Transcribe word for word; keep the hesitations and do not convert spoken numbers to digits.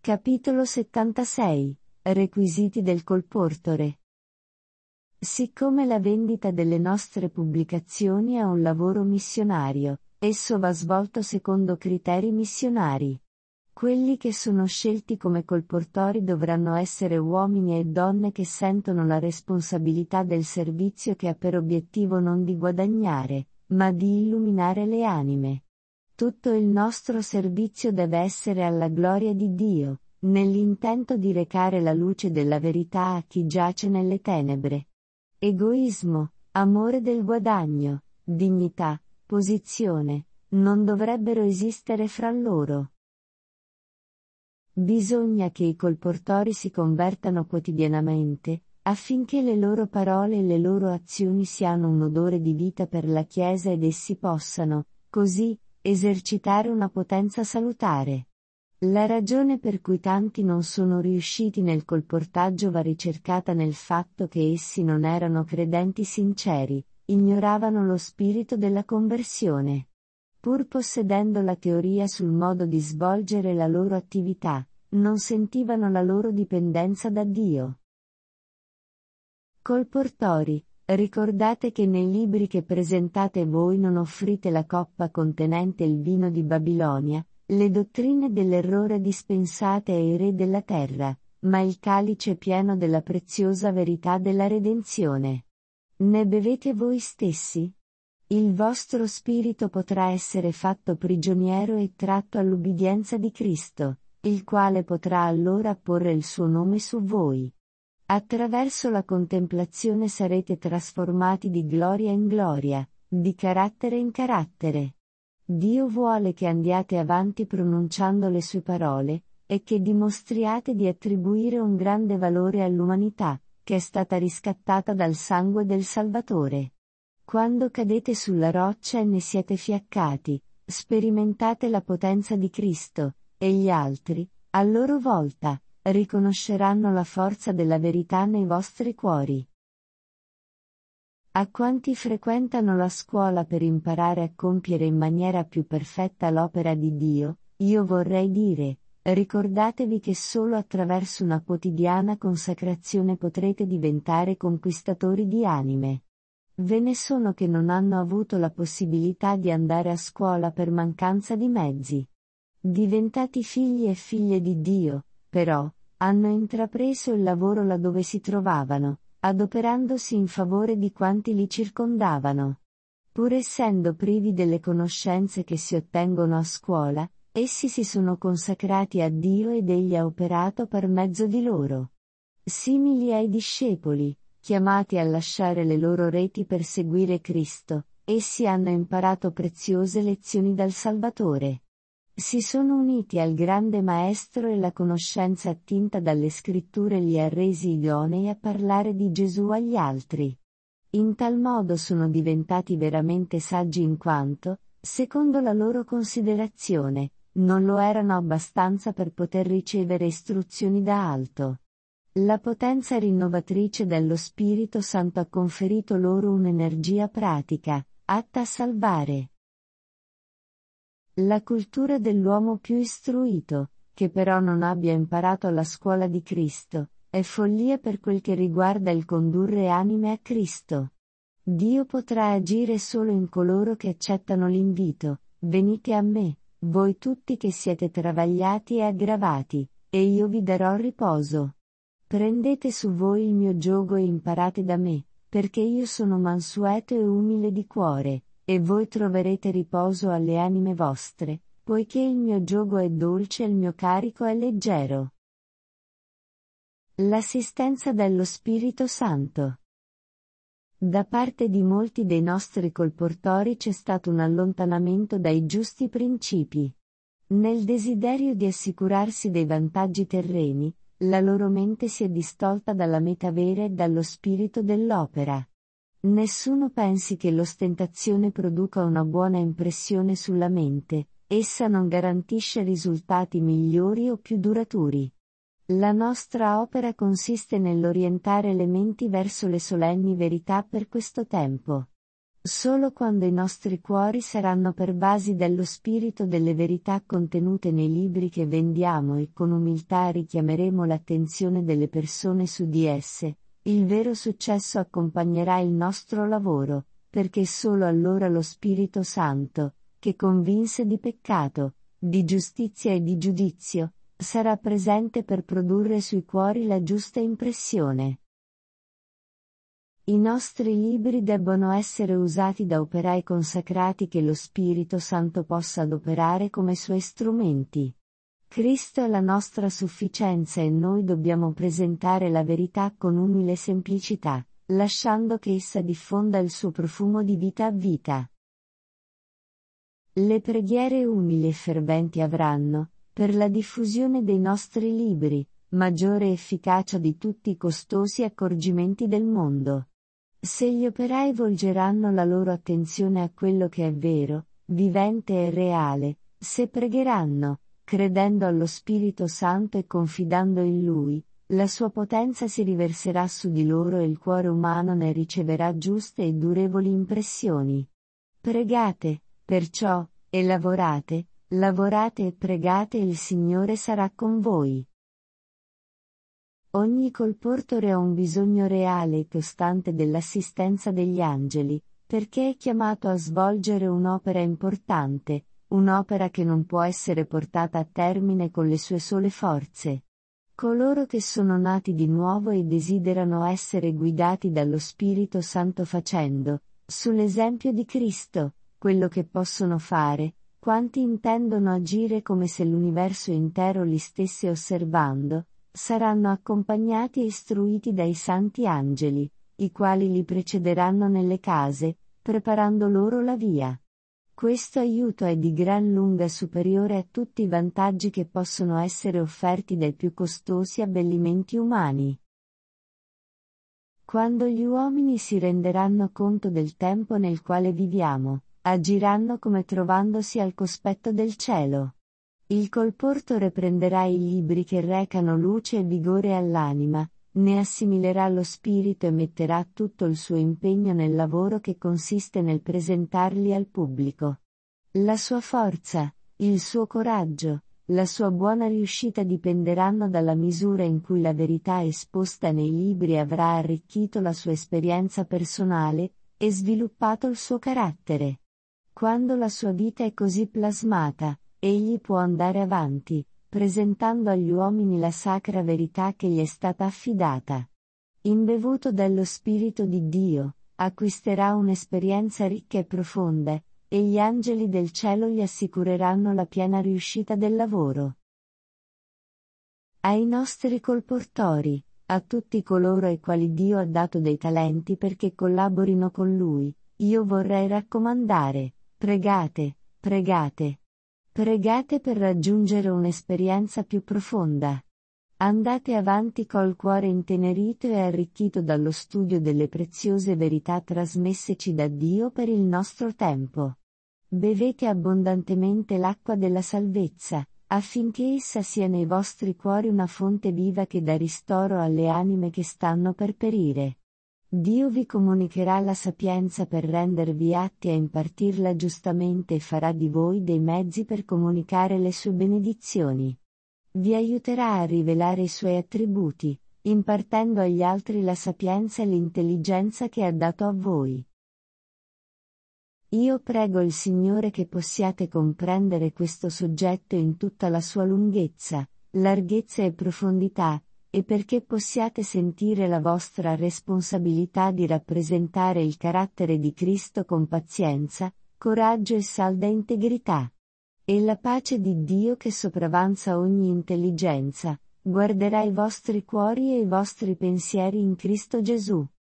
Capitolo settantasei. Requisiti del colportore. Siccome la vendita delle nostre pubblicazioni è un lavoro missionario, esso va svolto secondo criteri missionari. Quelli che sono scelti come colportori dovranno essere uomini e donne che sentono la responsabilità del servizio che ha per obiettivo non di guadagnare, ma di illuminare le anime. Tutto il nostro servizio deve essere alla gloria di Dio, nell'intento di recare la luce della verità a chi giace nelle tenebre. Egoismo, amore del guadagno, dignità, posizione, non dovrebbero esistere fra loro. Bisogna che i colportori si convertano quotidianamente, affinché le loro parole e le loro azioni siano un odore di vita per la Chiesa ed essi possano, così, esercitare una potenza salutare. La ragione per cui tanti non sono riusciti nel colportaggio va ricercata nel fatto che essi non erano credenti sinceri, ignoravano lo spirito della conversione. Pur possedendo la teoria sul modo di svolgere la loro attività, non sentivano la loro dipendenza da Dio. Colportori, ricordate che nei libri che presentate voi non offrite la coppa contenente il vino di Babilonia, le dottrine dell'errore dispensate ai re della terra, ma il calice pieno della preziosa verità della redenzione. Ne bevete voi stessi? Il vostro spirito potrà essere fatto prigioniero e tratto all'ubbidienza di Cristo, il quale potrà allora porre il suo nome su voi. Attraverso la contemplazione sarete trasformati di gloria in gloria, di carattere in carattere. Dio vuole che andiate avanti pronunciando le sue parole, e che dimostriate di attribuire un grande valore all'umanità, che è stata riscattata dal sangue del Salvatore. Quando cadete sulla roccia e ne siete fiaccati, sperimentate la potenza di Cristo, e gli altri, a loro volta, riconosceranno la forza della verità nei vostri cuori. A quanti frequentano la scuola per imparare a compiere in maniera più perfetta l'opera di Dio, io vorrei dire, ricordatevi che solo attraverso una quotidiana consacrazione potrete diventare conquistatori di anime. Ve ne sono che non hanno avuto la possibilità di andare a scuola per mancanza di mezzi. Diventati figli e figlie di Dio, però, hanno intrapreso il lavoro laddove si trovavano, adoperandosi in favore di quanti li circondavano. Pur essendo privi delle conoscenze che si ottengono a scuola, essi si sono consacrati a Dio ed Egli ha operato per mezzo di loro. Simili ai discepoli, chiamati a lasciare le loro reti per seguire Cristo, essi hanno imparato preziose lezioni dal Salvatore. Si sono uniti al grande Maestro e la conoscenza attinta dalle Scritture li ha resi idonei a parlare di Gesù agli altri. In tal modo sono diventati veramente saggi in quanto, secondo la loro considerazione, non lo erano abbastanza per poter ricevere istruzioni da alto. La potenza rinnovatrice dello Spirito Santo ha conferito loro un'energia pratica, atta a salvare. La cultura dell'uomo più istruito, che però non abbia imparato alla scuola di Cristo, è follia per quel che riguarda il condurre anime a Cristo. Dio potrà agire solo in coloro che accettano l'invito, venite a me, voi tutti che siete travagliati e aggravati, e io vi darò riposo. Prendete su voi il mio giogo e imparate da me, perché io sono mansueto e umile di cuore, e voi troverete riposo alle anime vostre, poiché il mio giogo è dolce e il mio carico è leggero. L'assistenza dello Spirito Santo. Da parte di molti dei nostri colportori c'è stato un allontanamento dai giusti principi. Nel desiderio di assicurarsi dei vantaggi terreni, la loro mente si è distolta dalla meta vera e dallo spirito dell'opera. Nessuno pensi che l'ostentazione produca una buona impressione sulla mente, essa non garantisce risultati migliori o più duraturi. La nostra opera consiste nell'orientare le menti verso le solenni verità per questo tempo. Solo quando i nostri cuori saranno pervasi dallo spirito delle verità contenute nei libri che vendiamo e con umiltà richiameremo l'attenzione delle persone su di esse, il vero successo accompagnerà il nostro lavoro, perché solo allora lo Spirito Santo, che convinse di peccato, di giustizia e di giudizio, sarà presente per produrre sui cuori la giusta impressione. I nostri libri debbono essere usati da operai consacrati che lo Spirito Santo possa adoperare come suoi strumenti. Cristo è la nostra sufficienza e noi dobbiamo presentare la verità con umile semplicità, lasciando che essa diffonda il suo profumo di vita a vita. Le preghiere umili e ferventi avranno, per la diffusione dei nostri libri, maggiore efficacia di tutti i costosi accorgimenti del mondo. Se gli operai volgeranno la loro attenzione a quello che è vero, vivente e reale, se pregheranno, credendo allo Spirito Santo e confidando in Lui, la sua potenza si riverserà su di loro e il cuore umano ne riceverà giuste e durevoli impressioni. Pregate, perciò, e lavorate, lavorate e pregate e il Signore sarà con voi. Ogni colportore ha un bisogno reale e costante dell'assistenza degli angeli, perché è chiamato a svolgere un'opera importante, un'opera che non può essere portata a termine con le sue sole forze. Coloro che sono nati di nuovo e desiderano essere guidati dallo Spirito Santo facendo, sull'esempio di Cristo, quello che possono fare, quanti intendono agire come se l'universo intero li stesse osservando, saranno accompagnati e istruiti dai santi angeli, i quali li precederanno nelle case, preparando loro la via. Questo aiuto è di gran lunga superiore a tutti i vantaggi che possono essere offerti dai più costosi abbellimenti umani. Quando gli uomini si renderanno conto del tempo nel quale viviamo, agiranno come trovandosi al cospetto del cielo. Il colportore prenderà i libri che recano luce e vigore all'anima, ne assimilerà lo spirito e metterà tutto il suo impegno nel lavoro che consiste nel presentarli al pubblico. La sua forza, il suo coraggio, la sua buona riuscita dipenderanno dalla misura in cui la verità esposta nei libri avrà arricchito la sua esperienza personale, e sviluppato il suo carattere. Quando la sua vita è così plasmata, egli può andare avanti, presentando agli uomini la sacra verità che gli è stata affidata. Imbevuto dallo Spirito di Dio, acquisterà un'esperienza ricca e profonda, e gli angeli del cielo gli assicureranno la piena riuscita del lavoro. Ai nostri colportori, a tutti coloro ai quali Dio ha dato dei talenti perché collaborino con Lui, io vorrei raccomandare, pregate, pregate. Pregate per raggiungere un'esperienza più profonda. Andate avanti col cuore intenerito e arricchito dallo studio delle preziose verità trasmesseci da Dio per il nostro tempo. Bevete abbondantemente l'acqua della salvezza, affinché essa sia nei vostri cuori una fonte viva che dà ristoro alle anime che stanno per perire. Dio vi comunicherà la sapienza per rendervi atti a impartirla giustamente e farà di voi dei mezzi per comunicare le sue benedizioni. Vi aiuterà a rivelare i suoi attributi, impartendo agli altri la sapienza e l'intelligenza che ha dato a voi. Io prego il Signore che possiate comprendere questo soggetto in tutta la sua lunghezza, larghezza e profondità, e perché possiate sentire la vostra responsabilità di rappresentare il carattere di Cristo con pazienza, coraggio e salda integrità. E la pace di Dio che sopravanza ogni intelligenza, guarderà i vostri cuori e i vostri pensieri in Cristo Gesù.